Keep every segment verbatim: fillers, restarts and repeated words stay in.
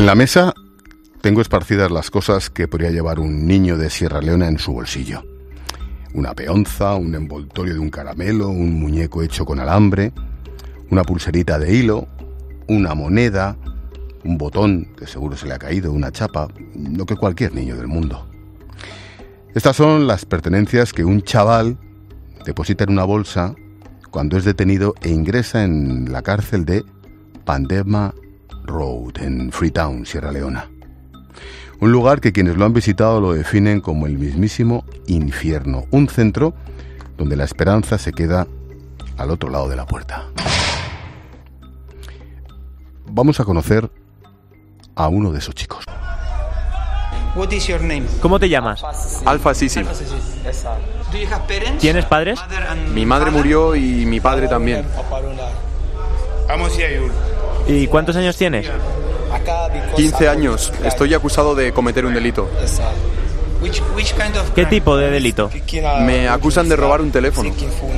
En la mesa tengo esparcidas las cosas que podría llevar un niño de Sierra Leona en su bolsillo. Una peonza, un envoltorio de un caramelo, un muñeco hecho con alambre, una pulserita de hilo, una moneda, un botón que seguro se le ha caído, una chapa, lo que cualquier niño del mundo. Estas son las pertenencias que un chaval deposita en una bolsa cuando es detenido e ingresa en la cárcel de Pademba Road, en Freetown, Sierra Leona. Un lugar que quienes lo han visitado lo definen como el mismísimo infierno, un centro donde la esperanza se queda al otro lado de la puerta. Vamos a conocer a uno de esos chicos. ¿Cómo te llamas? Alfa Sisi. ¿Tienes padres? Mi madre murió y mi padre también. ¿Y cuántos años tienes? quince años. Estoy acusado de cometer un delito. ¿Qué tipo de delito? Me acusan de robar un teléfono.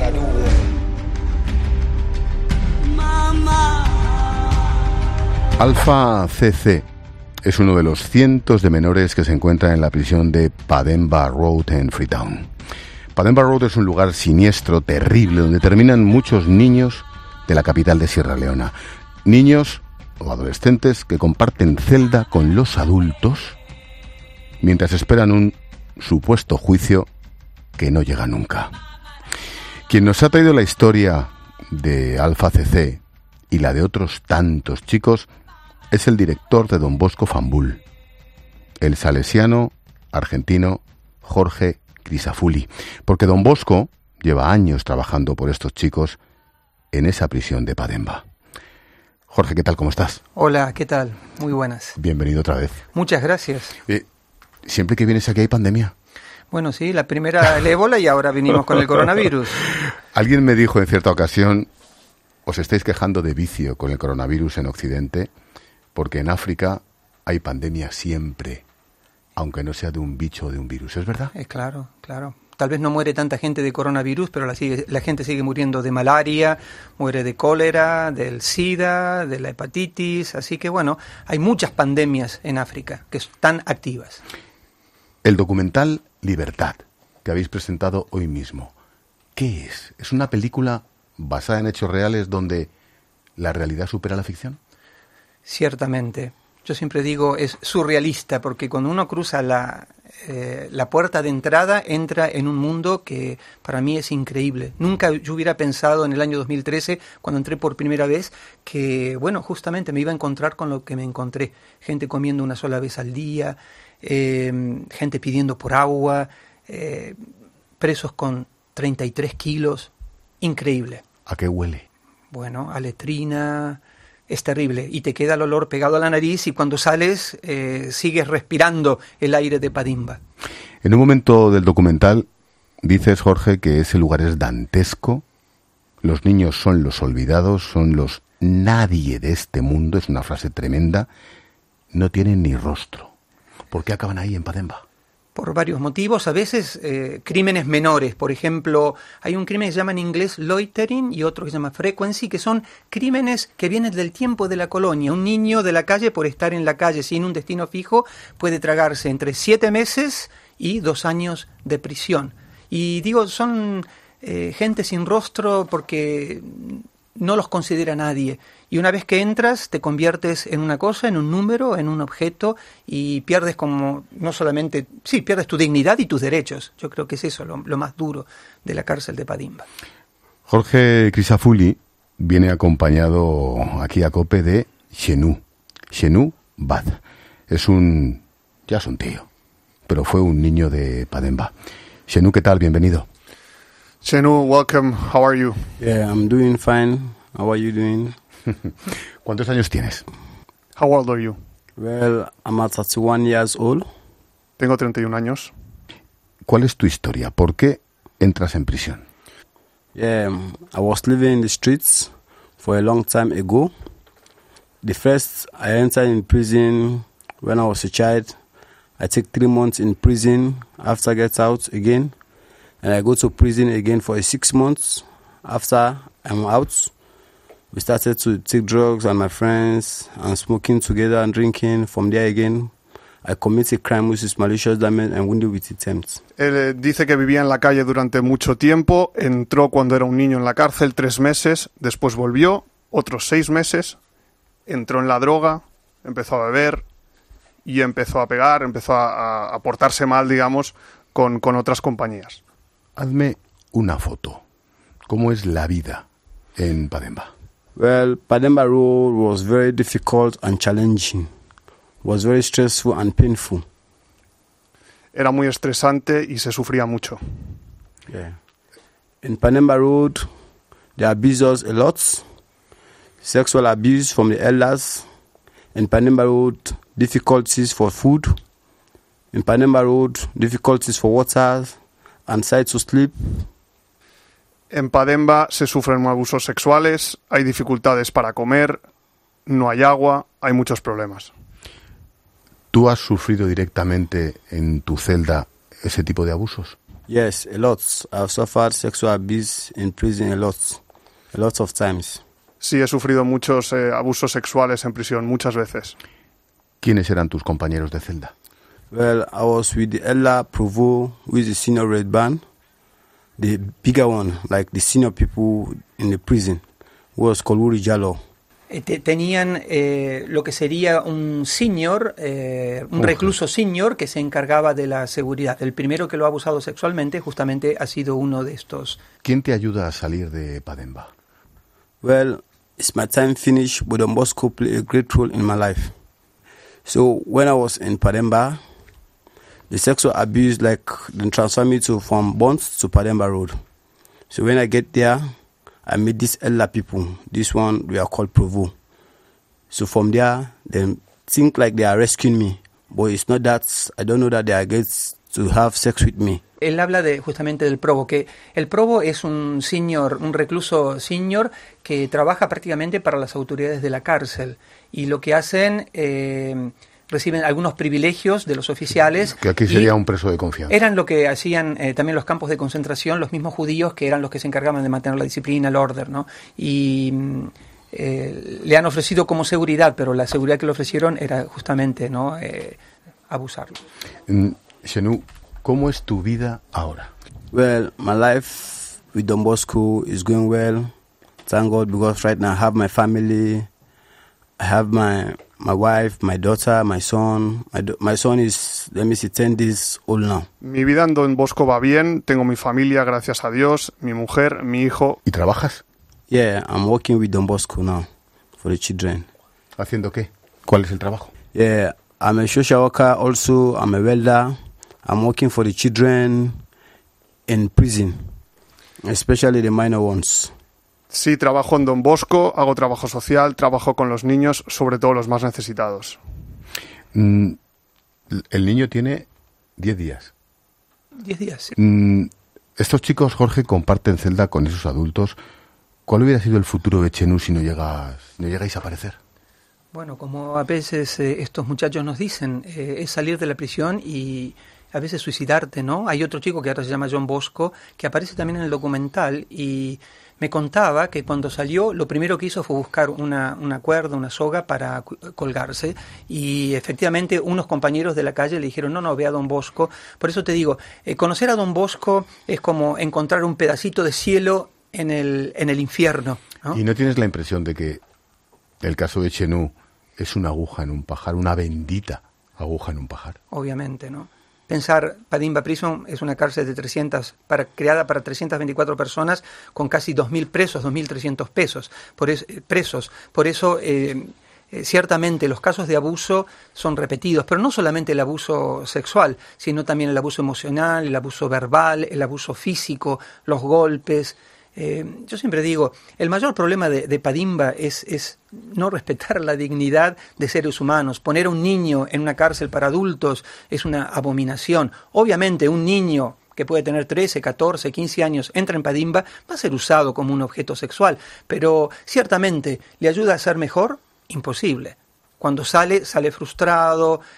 Alfa C C es uno de los cientos de menores que se encuentran en la prisión de Pademba Road en Freetown. Pademba Road es un lugar siniestro, terrible, donde terminan muchos niños de la capital de Sierra Leona. Niños o adolescentes que comparten celda con los adultos mientras esperan un supuesto juicio que no llega nunca. Quien nos ha traído la historia de Alfa C C y la de otros tantos chicos es el director de Don Bosco Fambul, el salesiano argentino Jorge Crisafulli, porque Don Bosco lleva años trabajando por estos chicos en esa prisión de Pademba. Jorge, ¿qué tal? ¿Cómo estás? Hola, ¿qué tal? Muy buenas. Bienvenido otra vez. Muchas gracias. Eh, ¿Siempre que vienes aquí hay pandemia? Bueno, sí, la primera el ébola y ahora vinimos con el coronavirus. Alguien me dijo en cierta ocasión, os estáis quejando de vicio con el coronavirus en Occidente, porque en África hay pandemia siempre, aunque no sea de un bicho o de un virus. ¿Es verdad? Eh, claro, claro. Tal vez no muere tanta gente de coronavirus, pero la, sigue, la gente sigue muriendo de malaria, muere de cólera, del SIDA, de la hepatitis. Así que bueno, hay muchas pandemias en África que están activas. El documental Libertad, que habéis presentado hoy mismo, ¿qué es? ¿Es una película basada en hechos reales donde la realidad supera la ficción? Ciertamente. Yo siempre digo, es surrealista, porque cuando uno cruza la, eh, la puerta de entrada, entra en un mundo que para mí es increíble. Nunca yo hubiera pensado en el año dos mil trece, cuando entré por primera vez, que, bueno, justamente me iba a encontrar con lo que me encontré. Gente comiendo una sola vez al día, eh, gente pidiendo por agua, eh, presos con treinta y tres kilos. Increíble. ¿A qué huele? Bueno, a letrina. Es terrible y te queda el olor pegado a la nariz y cuando sales eh, sigues respirando el aire de Pademba. En un momento del documental dices, Jorge, que ese lugar es dantesco, los niños son los olvidados, son los nadie de este mundo, es una frase tremenda, no tienen ni rostro. ¿Por qué acaban ahí en Pademba? Por varios motivos, a veces eh, crímenes menores. Por ejemplo, hay un crimen que se llama en inglés loitering y otro que se llama frequency, que son crímenes que vienen del tiempo de la colonia. Un niño de la calle, por estar en la calle sin un destino fijo, puede tragarse entre siete meses y dos años de prisión. Y digo, son eh, gente sin rostro porque no los considera nadie. Y una vez que entras, te conviertes en una cosa, en un número, en un objeto, y pierdes como, no solamente, sí, pierdes tu dignidad y tus derechos. Yo creo que es eso lo, lo más duro de la cárcel de Pademba. Jorge Crisafulli viene acompañado aquí a COPE de Xenu, Xenu Bad. Es un, ya es un tío, pero fue un niño de Pademba. Xenu, ¿qué tal? Bienvenido. Xenu, welcome. How are you? Yeah, I'm doing fine. How are you doing? ¿Cuántos años tienes? How old are you? Well, I'm at thirty-one years old. Tengo treinta y un años. ¿Cuál es tu historia? ¿Por qué entras en prisión? Yeah, I was living in the streets for a long time ago. The first I entered in prison when I was a child. I take three months in prison. After I get out again, and I go to prison again for six months. After I'm out, We started to take drugs and my friends and smoking together and drinking. From there again, I committed crime which is malicious damage and wounded with attempt. Él eh, dice que vivía en la calle durante mucho tiempo, entró cuando era un niño en la cárcel tres meses, después volvió, otros seis meses, entró en la droga, empezó a beber y empezó a pegar, empezó a, a, a portarse mal, digamos, con, con otras compañías. Hazme una foto. ¿Cómo es la vida en Pademba? Well, Pademba Road was very difficult and challenging. Was very stressful and painful. Era muy estresante y se sufría mucho. Yeah. In Pademba Road, they abused us a lot. Sexual abuse from the elders. In Pademba Road, difficulties for food. In Pademba Road, difficulties for water and site to sleep. En Pademba se sufren abusos sexuales, hay dificultades para comer, no hay agua, hay muchos problemas. ¿Tú has sufrido directamente en tu celda ese tipo de abusos? Yes, a lot. I've suffered sexual abuse in prison a lot. A lot of times. Sí, he sufrido muchos eh, abusos sexuales en prisión, muchas veces. ¿Quiénes eran tus compañeros de celda? Well, I was with the elder Provo, who is the senior red band. The bigger one, like the senior people in the prison, was called Uri Jallo. Tenían eh, lo que sería un senior, eh, un recluso senior que se encargaba de la seguridad. El primero que lo ha abusado sexualmente justamente ha sido uno de estos. ¿Quién te ayuda a salir de Pademba? Well, it's my time finished, but Don Bosco played a great role in my life. So when I was in Pademba, the sexual abuse like then transferred me to from Bonds to Pademba Road. So when I get there, I meet these elder people. This one we are called Provo. So from there, they think like they are rescuing me, but it's not that. I don't know that they are going to have sex with me. Él habla de justamente del Provo, que el Provo es un senior, un recluso senior que trabaja prácticamente para las autoridades de la cárcel y lo que hacen eh, reciben algunos privilegios de los oficiales. Que aquí sería un preso de confianza. Eran lo que hacían eh, también los campos de concentración, los mismos judíos que eran los que se encargaban de mantener la disciplina, el orden, ¿no? Y eh, le han ofrecido como seguridad, pero la seguridad que le ofrecieron era justamente, ¿no? Eh, abusarlo. Mm, Xenu, ¿cómo es tu vida ahora? Well, my life with Don Bosco is going well. Thank God, because right now I have my family. I have my my wife, my daughter, my son. My, do- my son is, let me see, ten days old now. Mi vida en Don Bosco va bien, tengo mi familia, gracias a Dios, mi mujer, mi hijo. ¿Y trabajas? Yeah, I'm working with Don Bosco now for the children. ¿Haciendo qué? ¿Cuál es el trabajo? Yeah, I'm a social worker also. I'm a welder. I'm working for the children in prison, especially the minor ones. Sí, trabajo en Don Bosco, hago trabajo social, trabajo con los niños, sobre todo los más necesitados. Mm, el niño tiene diez días. Diez días, sí. Mm, estos chicos, Jorge, comparten celda con esos adultos. ¿Cuál hubiera sido el futuro de Xenu si no llegas, no llegáis a aparecer? Bueno, como a veces eh, estos muchachos nos dicen, eh, es salir de la prisión y a veces suicidarte, ¿no? Hay otro chico que ahora se llama John Bosco, que aparece también en el documental y me contaba que cuando salió lo primero que hizo fue buscar una, una cuerda, una soga para colgarse y efectivamente unos compañeros de la calle le dijeron no, no, ve a Don Bosco. Por eso te digo, eh, conocer a Don Bosco es como encontrar un pedacito de cielo en el, en el infierno, ¿no? ¿Y no tienes la impresión de que el caso de Xenu es una aguja en un pajar, una bendita aguja en un pajar? Obviamente, ¿no? Pensar, Pademba Prison es una cárcel de trescientas, para, creada para trescientas veinticuatro personas con casi dos mil presos, dos mil trescientos pesos, por es, presos. Por eso, eh, eh, ciertamente, los casos de abuso son repetidos, pero no solamente el abuso sexual, sino también el abuso emocional, el abuso verbal, el abuso físico, los golpes. Eh, yo siempre digo, el mayor problema de, de Pademba es, es no respetar la dignidad de seres humanos. Poner a un niño en una cárcel para adultos es una abominación. Obviamente un niño que puede tener trece, catorce, quince años, entra en Pademba, va a ser usado como un objeto sexual, pero ciertamente le ayuda a ser mejor, imposible. Cuando sale, sale frustrado,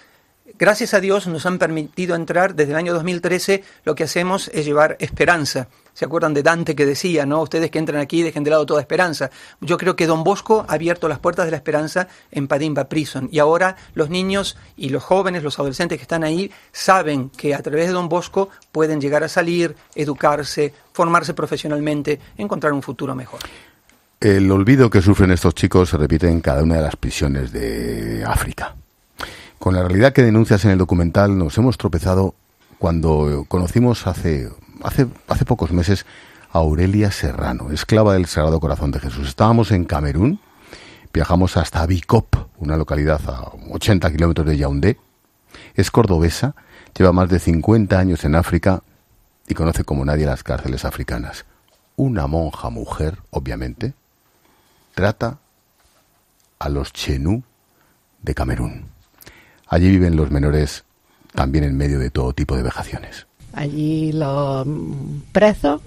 Gracias a Dios nos han permitido entrar. Desde el año dos mil trece lo que hacemos es llevar esperanza. ¿Se acuerdan de Dante que decía, no? Ustedes que entran aquí dejen de lado toda esperanza. Yo creo que Don Bosco ha abierto las puertas de la esperanza en Padimba Prison. Y ahora los niños y los jóvenes, los adolescentes que están ahí, saben que a través de Don Bosco pueden llegar a salir, educarse, formarse profesionalmente, encontrar un futuro mejor. El olvido que sufren estos chicos se repite en cada una de las prisiones de África. Con la realidad que denuncias en el documental nos hemos tropezado cuando conocimos hace, hace, hace pocos meses a Aurelia Serrano, esclava del Sagrado Corazón de Jesús. Estábamos en Camerún, viajamos hasta Bikop, una localidad a ochenta kilómetros de Yaoundé. Es cordobesa, lleva más de cincuenta años en África y conoce como nadie las cárceles africanas. Una monja mujer, obviamente, trata a los chenú de Camerún. Allí viven los menores también en medio de todo tipo de vejaciones. Allí los presos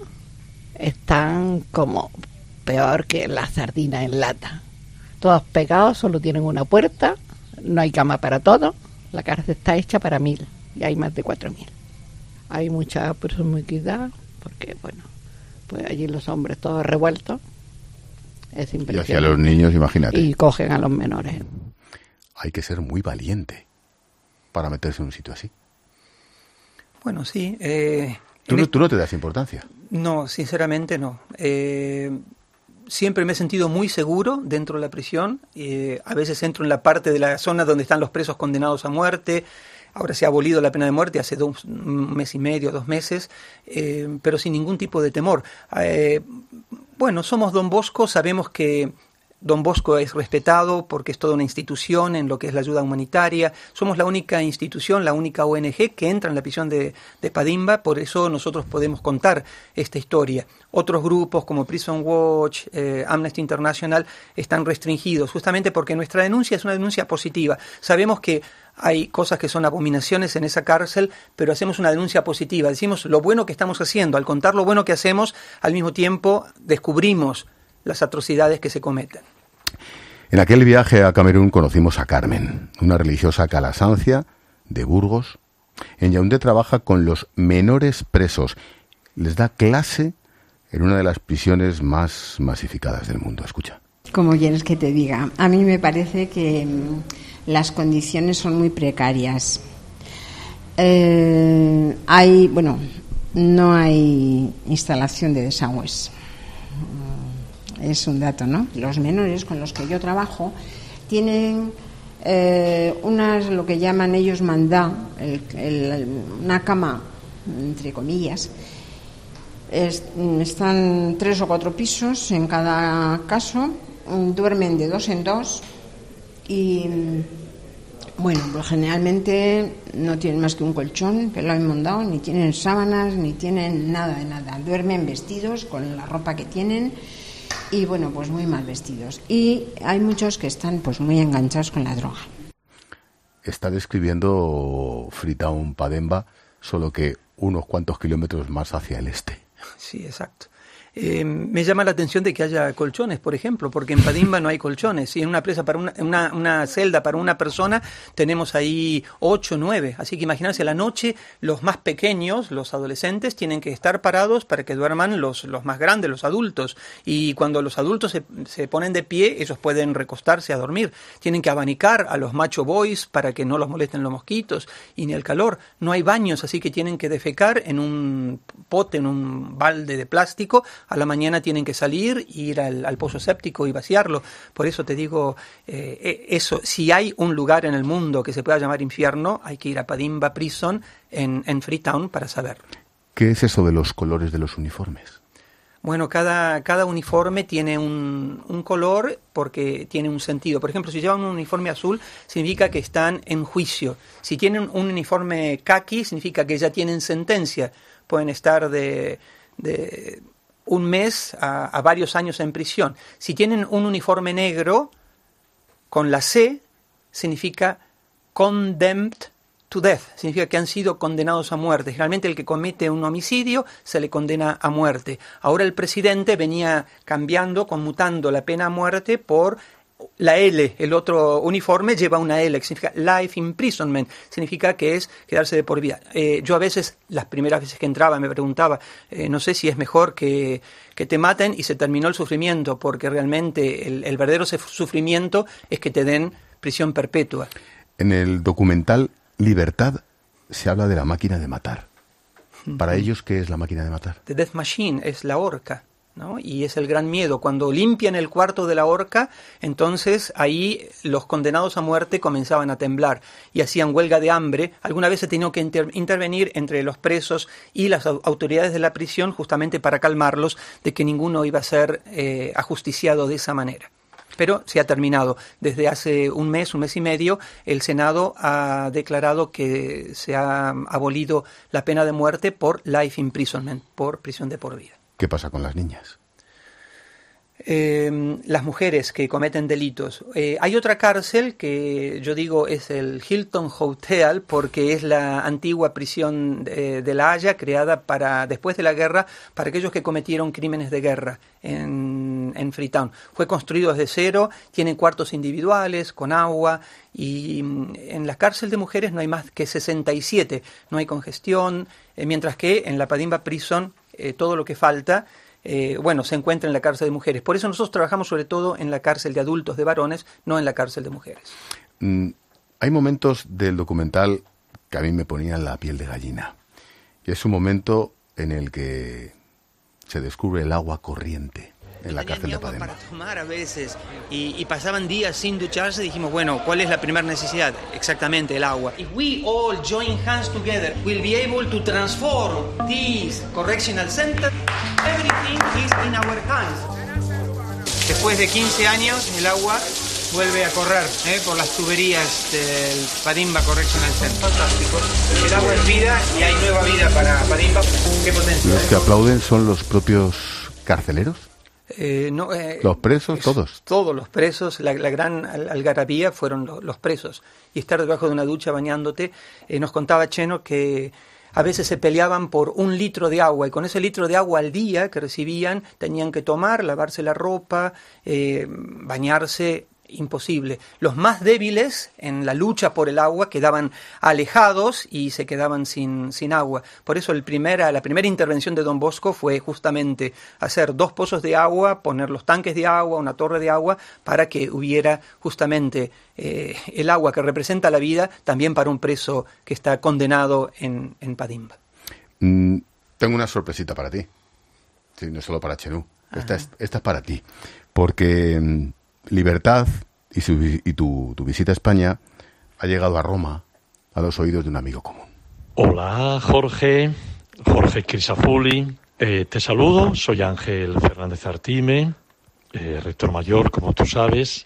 están como peor que las sardinas en lata. Todos pegados, solo tienen una puerta, no hay cama para todos. La cárcel está hecha para mil y hay más de cuatro mil. Hay mucha promiscuidad porque, bueno, pues allí los hombres todos revueltos. Es impresionante. Y hacia los niños, imagínate. Y cogen a los menores. Hay que ser muy valiente para meterse en un sitio así. Bueno, sí. Eh, ¿Tú, no, ¿Tú no te das importancia? No, sinceramente no. Eh, siempre me he sentido muy seguro dentro de la prisión. Eh, a veces entro en la parte de la zona donde están los presos condenados a muerte. Ahora se ha abolido la pena de muerte hace dos, un mes y medio, dos meses, eh, pero sin ningún tipo de temor. Eh, bueno, somos Don Bosco, sabemos que Don Bosco es respetado porque es toda una institución en lo que es la ayuda humanitaria. Somos la única institución, la única O N G que entra en la prisión de, de Padimba, por eso nosotros podemos contar esta historia. Otros grupos como Prison Watch, eh, Amnesty International están restringidos justamente porque nuestra denuncia es una denuncia positiva. Sabemos que hay cosas que son abominaciones en esa cárcel, pero hacemos una denuncia positiva. Decimos lo bueno que estamos haciendo. Al contar lo bueno que hacemos, al mismo tiempo descubrimos las atrocidades que se cometen. En aquel viaje a Camerún conocimos a Carmen, una religiosa calasancia de Burgos. En Yaoundé trabaja con los menores presos. Les da clase en una de las prisiones más masificadas del mundo. Escucha. Como quieres que te diga, a mí me parece que las condiciones son muy precarias. Eh, hay, bueno, no hay instalación de desagües. Es un dato, ¿no? Los menores con los que yo trabajo tienen eh, unas, lo que llaman ellos mandá, el, el, una cama, entre comillas. Es, están tres o cuatro pisos en cada caso, duermen de dos en dos y, bueno, pues generalmente no tienen más que un colchón que lo han montado, ni tienen sábanas, ni tienen nada de nada. Duermen vestidos con la ropa que tienen. Y bueno, pues muy mal vestidos. Y hay muchos que están pues muy enganchados con la droga. Está describiendo Freetown Pademba, solo que unos cuantos kilómetros más hacia el este. Sí, exacto. Eh, me llama la atención de que haya colchones, por ejemplo, porque en Padimba no hay colchones. Si en una presa para una, una, una celda para una persona tenemos ahí ocho, nueve. Así que imagínense, a la noche los más pequeños, los adolescentes, tienen que estar parados para que duerman los, los más grandes, los adultos. Y cuando los adultos se, se ponen de pie, ellos pueden recostarse a dormir. Tienen que abanicar a los macho boys para que no los molesten los mosquitos y ni el calor. No hay baños, así que tienen que defecar en un pote, en un balde de plástico. A la mañana tienen que salir, ir al, al pozo séptico y vaciarlo. Por eso te digo, eh, eso, si hay un lugar en el mundo que se pueda llamar infierno, hay que ir a Padimba Prison en, en Freetown para saberlo. ¿Qué es eso de los colores de los uniformes? Bueno, cada, cada uniforme tiene un, un color porque tiene un sentido. Por ejemplo, si llevan un uniforme azul, significa que están en juicio. Si tienen un uniforme caqui, significa que ya tienen sentencia. Pueden estar de... de un mes a, a varios años en prisión. Si tienen un uniforme negro con la C, significa condemned to death, significa que han sido condenados a muerte. Generalmente el que comete un homicidio se le condena a muerte. Ahora el presidente venía cambiando, conmutando la pena a muerte por la L, el otro uniforme lleva una L, que significa life imprisonment, significa que es quedarse de por vida. Eh, yo a veces, las primeras veces que entraba, me preguntaba, eh, no sé si es mejor que, que te maten y se terminó el sufrimiento, porque realmente el, el verdadero sufrimiento es que te den prisión perpetua. En el documental Libertad se habla de la máquina de matar. Para ellos, ¿qué es la máquina de matar? The Death Machine es la horca, ¿no? Y es el gran miedo. Cuando limpian el cuarto de la horca, entonces ahí los condenados a muerte comenzaban a temblar y hacían huelga de hambre. Alguna vez se tenía que inter- intervenir entre los presos y las au- autoridades de la prisión justamente para calmarlos de que ninguno iba a ser eh, ajusticiado de esa manera. Pero se ha terminado. Desde hace un mes, un mes y medio, el Senado ha declarado que se ha abolido la pena de muerte por life imprisonment, por prisión de por vida. ¿Qué pasa con las niñas? Eh, las mujeres que cometen delitos. Eh, hay otra cárcel que yo digo es el Hilton Hotel, porque es la antigua prisión de, de La Haya, creada para después de la guerra para aquellos que cometieron crímenes de guerra en, en Freetown. Fue construido desde cero, tiene cuartos individuales con agua y en la cárcel de mujeres no hay más que sesenta y siete, no hay congestión, eh, mientras que en la Padimba Prison eh, todo lo que falta Eh, bueno, se encuentra en la cárcel de mujeres. Por eso nosotros trabajamos sobre todo en la cárcel de adultos de varones, no en la cárcel de mujeres. Mm, hay momentos del documental que a mí me ponían la piel de gallina. Y es un momento en el que se descubre el agua corriente en la cárcel de Pademba. Para tomar a veces y, y pasaban días sin ducharse. Dijimos, bueno, ¿cuál es la primera necesidad? Exactamente, el agua. If we all join hands together, we'll be able to transform this correctional center. Everything is in our hands. Después de quince años, el agua vuelve a correr ¿eh? por las tuberías del Padimba Correctional Center. Fantástico. El agua es vida y hay nueva vida para Padimba. Qué potencia. ¿Los que aplauden son los propios carceleros? Eh, no, eh, ¿Los presos? es, ¿Todos? Todos los presos, la, la gran algarabía fueron lo, los presos. Y estar debajo de una ducha bañándote, eh, nos contaba Cheno que a veces se peleaban por un litro de agua y con ese litro de agua al día que recibían tenían que tomar, lavarse la ropa, eh, bañarse. Imposible. Los más débiles en la lucha por el agua quedaban alejados y se quedaban sin, sin agua. Por eso el primera, la primera intervención de Don Bosco fue justamente hacer dos pozos de agua, poner los tanques de agua, una torre de agua, para que hubiera justamente eh, el agua que representa la vida también para un preso que está condenado en, en Padimba. Mm, tengo una sorpresita para ti. Sí, no solo para Chenú. Esta es, esta es para ti. Porque mm, Libertad y, su, y tu, tu visita a España ha llegado a Roma a los oídos de un amigo común. Hola Jorge, Jorge Crisafulli, eh, te saludo, soy Ángel Fernández Artime, eh, rector mayor, como tú sabes.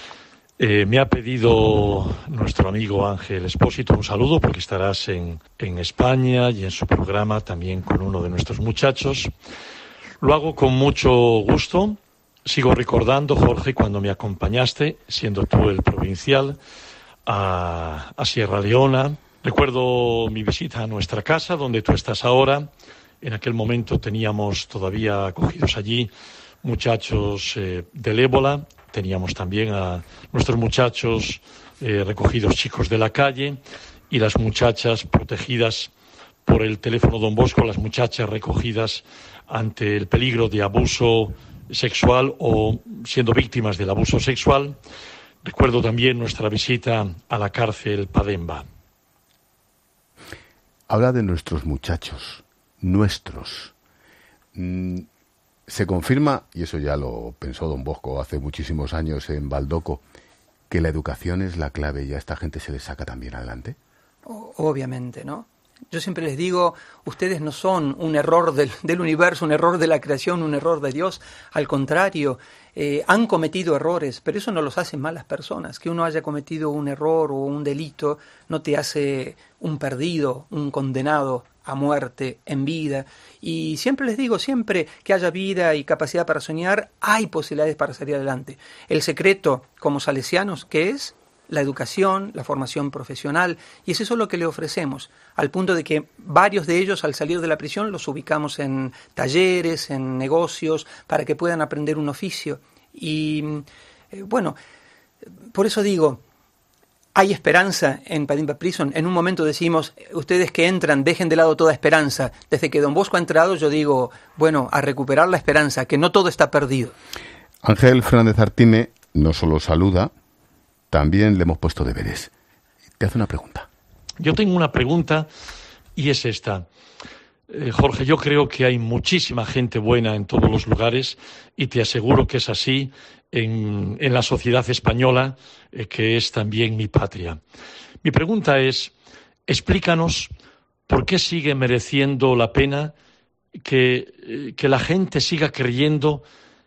Eh, me ha pedido nuestro amigo Ángel Espósito un saludo porque estarás en, en España y en su programa también con uno de nuestros muchachos. Lo hago con mucho gusto. Sigo recordando, Jorge, cuando me acompañaste, siendo tú el provincial, a, a Sierra Leona. Recuerdo mi visita a nuestra casa, donde tú estás ahora. En aquel momento teníamos todavía acogidos allí muchachos eh, del ébola. Teníamos también a nuestros muchachos eh, recogidos, chicos de la calle, y las muchachas protegidas por el teléfono Don Bosco, las muchachas recogidas ante el peligro de abuso sexual o siendo víctimas del abuso sexual. Recuerdo también nuestra visita a la cárcel Pademba. Habla de nuestros muchachos, nuestros. Mm, se confirma, y eso ya lo pensó Don Bosco hace muchísimos años en Baldoco, que la educación es la clave y a esta gente se les saca también adelante. Obviamente, ¿no? Yo siempre les digo, ustedes no son un error del, del universo, un error de la creación, un error de Dios. Al contrario, eh, han cometido errores, pero eso no los hace malas personas. Que uno haya cometido un error o un delito no te hace un perdido, un condenado a muerte en vida. Y siempre les digo, siempre que haya vida y capacidad para soñar, hay posibilidades para salir adelante. El secreto, como salesianos, ¿qué es? La educación, la formación profesional, y es eso lo que le ofrecemos, al punto de que varios de ellos al salir de la prisión los ubicamos en talleres, en negocios, para que puedan aprender un oficio. Y eh, bueno, por eso digo, hay esperanza en Padimba Prison. En un momento decimos, ustedes que entran, dejen de lado toda esperanza. Desde que Don Bosco ha entrado, yo digo, bueno, a recuperar la esperanza, que no todo está perdido. Ángel Fernández Artime no solo saluda, también le hemos puesto deberes. Te hace una pregunta. Yo tengo una pregunta y es esta. Eh, Jorge, yo creo que hay muchísima gente buena en todos los lugares y te aseguro que es así en, en la sociedad española, eh, que es también mi patria. Mi pregunta es, explícanos por qué sigue mereciendo la pena que, eh, que la gente siga creyendo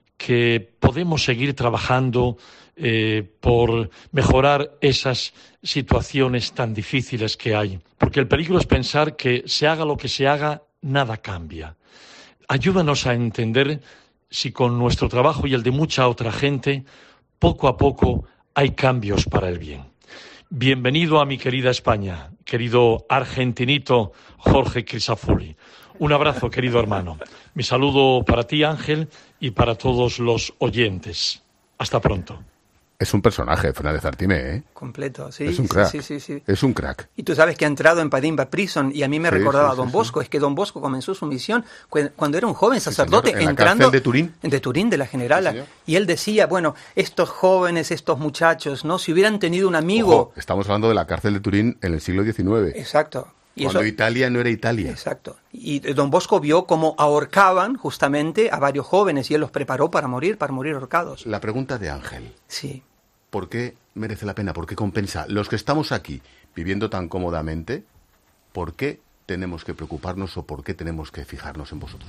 que podemos seguir trabajando eh, por mejorar esas situaciones tan difíciles que hay. Porque el peligro es pensar que se haga lo que se haga, nada cambia. Ayúdanos a entender si con nuestro trabajo y el de mucha otra gente, poco a poco hay cambios para el bien. Bienvenido a mi querida España, querido argentinito Jorge Crisafulli. Un abrazo, querido hermano. Mi saludo para ti, Ángel, y para todos los oyentes. Hasta pronto. Es un personaje, Fernández Artime, ¿eh? Completo, sí. Es un crack. Sí, sí, sí, sí. Es un crack. Y tú sabes que ha entrado en Padimba Prison y a mí me sí, recordaba sí, a Don sí, Bosco. Sí. Es que Don Bosco comenzó su misión cuando era un joven sacerdote, sí, señor, en entrando la cárcel de Turín. de Turín, de la Generala. Sí, y él decía, bueno, estos jóvenes, estos muchachos, ¿no? Si hubieran tenido un amigo... Ojo, estamos hablando de la cárcel de Turín en el siglo diecinueve. Exacto. Y cuando eso... Italia no era Italia. Exacto. Y Don Bosco vio cómo ahorcaban justamente a varios jóvenes y él los preparó para morir, para morir ahorcados. La pregunta de Ángel. Sí. ¿Por qué merece la pena? ¿Por qué compensa? Los que estamos aquí viviendo tan cómodamente, ¿por qué tenemos que preocuparnos o por qué tenemos que fijarnos en vosotros?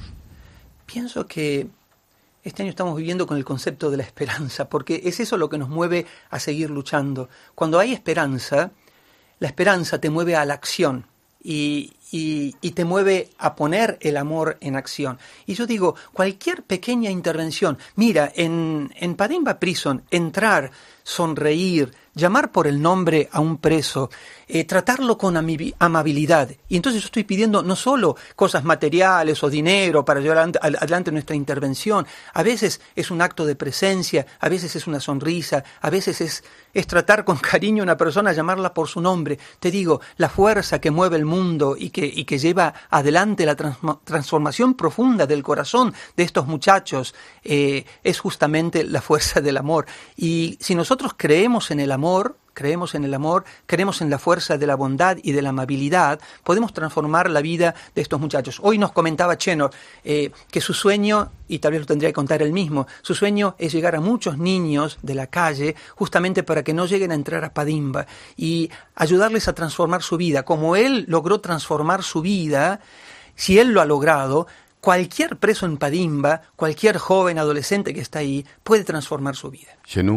Pienso que este año estamos viviendo con el concepto de la esperanza, porque es eso lo que nos mueve a seguir luchando. Cuando hay esperanza, la esperanza te mueve a la acción. Y, y, y te mueve a poner el amor en acción. Y yo digo, cualquier pequeña intervención, mira, en, en Padimba Prison, entrar, sonreír, llamar por el nombre a un preso, eh, tratarlo con amabilidad. Y entonces yo estoy pidiendo no solo cosas materiales o dinero para llevar adelante nuestra intervención, a veces es un acto de presencia, a veces es una sonrisa, a veces es, es tratar con cariño a una persona, llamarla por su nombre. Te digo, la fuerza que mueve el mundo y que, y que lleva adelante la trans transformación profunda del corazón de estos muchachos eh, es justamente la fuerza del amor. Y si nosotros creemos en el amor, creemos en el amor, creemos en la fuerza de la bondad y de la amabilidad, podemos transformar la vida de estos muchachos. Hoy nos comentaba Chenor eh, que su sueño, y tal vez lo tendría que contar él mismo, su sueño es llegar a muchos niños de la calle justamente para que no lleguen a entrar a Padimba y ayudarles a transformar su vida. Como él logró transformar su vida, si él lo ha logrado, cualquier preso en Padimba, cualquier joven adolescente que está ahí, puede transformar su vida. Xenu,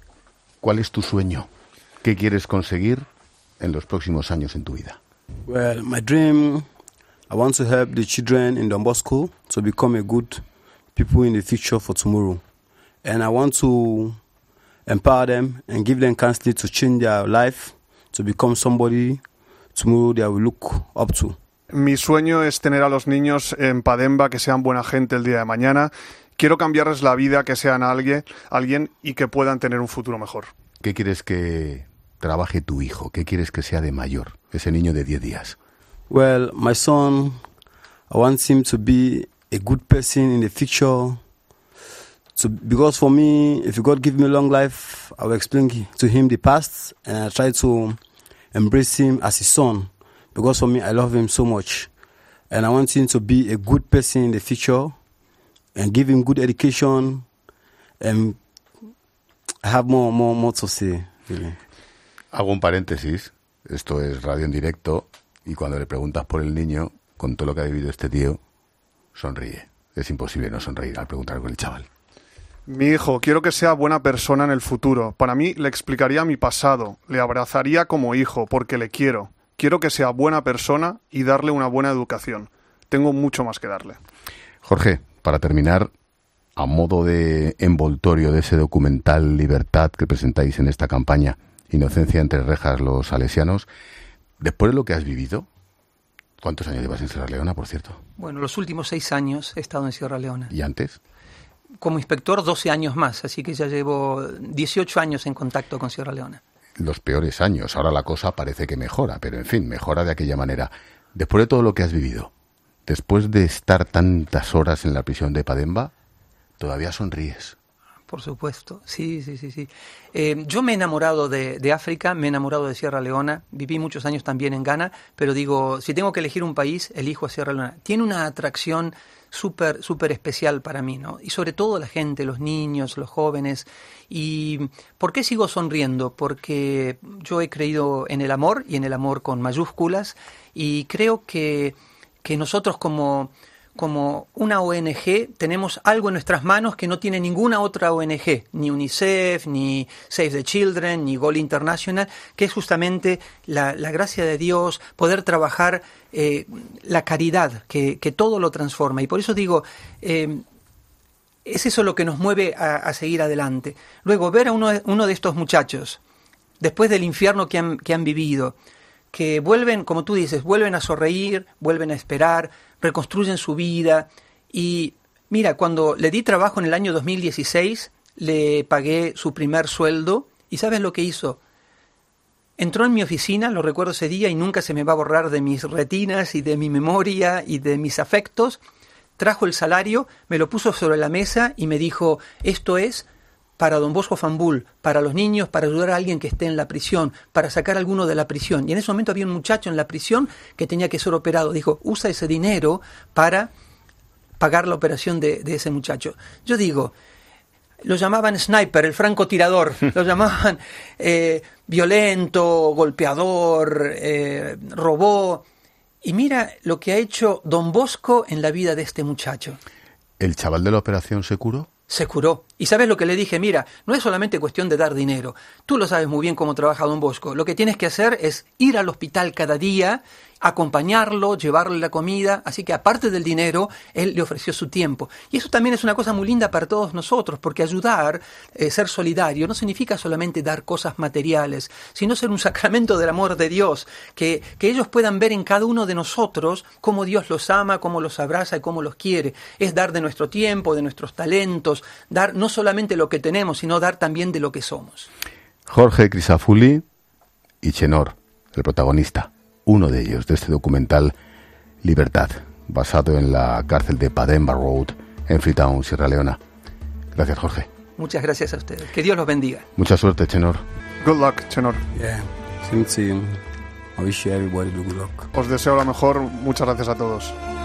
¿cuál es tu sueño? ¿Qué quieres conseguir en los próximos años en tu vida? Well, my dream, I want to help the children in Don Bosco to become a good people in the future for tomorrow. And I want to empower them and give them counseling to change their life, to become somebody tomorrow they will look up to. Mi sueño es tener a los niños en Pademba que sean buena gente el día de mañana. Quiero cambiarles la vida, que sean alguien, alguien y que puedan tener un futuro mejor. ¿Qué quieres que trabaje tu hijo? ¿Qué quieres que sea de mayor, ese niño de diez días? Well, my son, I want him to be a good person in the future. So, because for me, if God give me long life, I will explain to him the past and I try to embrace him as his son. Because for me, I love him so much. And I want him to be a good person in the future and give him good education and have more, more, more to say, really. Hago un paréntesis. Esto es radio en directo y cuando le preguntas por el niño, con todo lo que ha vivido este tío, sonríe. Es imposible no sonreír al preguntar con el chaval. Mi hijo, quiero que sea buena persona en el futuro. Para mí, le explicaría mi pasado. Le abrazaría como hijo, porque le quiero. Quiero que sea buena persona y darle una buena educación. Tengo mucho más que darle. Jorge, para terminar, a modo de envoltorio de ese documental Libertad que presentáis en esta campaña, Inocencia entre rejas los salesianos, después de lo que has vivido, ¿cuántos años llevas en Sierra Leona, por cierto? Bueno, los últimos seis años he estado en Sierra Leona. ¿Y antes? como inspector doce años más, así que ya llevo dieciocho años en contacto con Sierra Leona. Los peores años. Ahora la cosa parece que mejora, pero en fin, mejora de aquella manera. Después de todo lo que has vivido, después de estar tantas horas en la prisión de Pademba, todavía sonríes. Por supuesto, sí, sí, sí, sí. Eh, yo me he enamorado de, de África, me he enamorado de Sierra Leona, viví muchos años también en Ghana, pero digo, si tengo que elegir un país, elijo a Sierra Leona. Tiene una atracción súper, súper especial para mí, ¿no? Y sobre todo la gente, los niños, los jóvenes. ¿Y por qué sigo sonriendo? Porque yo he creído en el amor, y en el amor con mayúsculas, y creo que, que nosotros como... como una O N G tenemos algo en nuestras manos que no tiene ninguna otra O N G, ni UNICEF, ni Save the Children, ni Goal International, que es justamente la, la gracia de Dios, poder trabajar eh, la caridad, que, que todo lo transforma. Y por eso digo, eh, es eso lo que nos mueve a, a seguir adelante. Luego, ver a uno, uno de estos muchachos, después del infierno que han, que han vivido, que vuelven, como tú dices, vuelven a sonreír, vuelven a esperar, reconstruyen su vida. Y mira, cuando le di trabajo en el año dos mil dieciséis, le pagué su primer sueldo, y ¿sabes lo que hizo? Entró en mi oficina, lo recuerdo ese día, y nunca se me va a borrar de mis retinas y de mi memoria y de mis afectos. Trajo el salario, me lo puso sobre la mesa y me dijo, esto es para Don Bosco Fambul, para los niños, para ayudar a alguien que esté en la prisión, para sacar a alguno de la prisión. Y en ese momento había un muchacho en la prisión que tenía que ser operado. Dijo, usa ese dinero para pagar la operación de, de ese muchacho. Yo digo, lo llamaban sniper, el francotirador, lo llamaban eh, violento, golpeador, eh, robó. Y mira lo que ha hecho Don Bosco en la vida de este muchacho. ¿El chaval de la operación se curó? Se curó. ¿Y sabes lo que le dije? Mira, no es solamente cuestión de dar dinero. Tú lo sabes muy bien cómo trabaja Don Bosco. Lo que tienes que hacer es ir al hospital cada día, acompañarlo, llevarle la comida. Así que aparte del dinero, él le ofreció su tiempo. Y eso también es una cosa muy linda para todos nosotros, porque ayudar, eh, ser solidario, no significa solamente dar cosas materiales, sino ser un sacramento del amor de Dios, que, que ellos puedan ver en cada uno de nosotros cómo Dios los ama, cómo los abraza y cómo los quiere. Es dar de nuestro tiempo, de nuestros talentos, dar no solamente lo que tenemos, sino dar también de lo que somos. Jorge Crisafulli y Chenor, el protagonista, uno de ellos, de este documental Libertad, basado en la cárcel de Pademba Road en Freetown, Sierra Leona. Gracias, Jorge. Muchas gracias a ustedes. Que Dios los bendiga. Mucha suerte, Chenor. Good luck, Chenor. Yeah, same to you. I wish you everybody good luck. Os deseo lo mejor. Muchas gracias a todos.